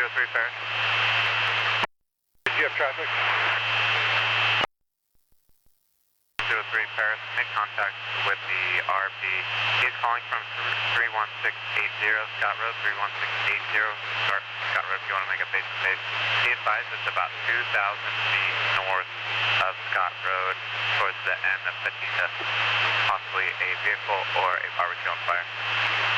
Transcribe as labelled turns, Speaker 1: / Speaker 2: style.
Speaker 1: 203 Paris.
Speaker 2: Did you have traffic?
Speaker 1: 203 Paris, made contact with the RP. He's calling from 31680 Scott Road, 31680 Scott Road. If you want to make a face-to-face, he advised it's about 2,000 feet north of Scott Road towards the end of Petita, possibly a vehicle or a barbecue on fire.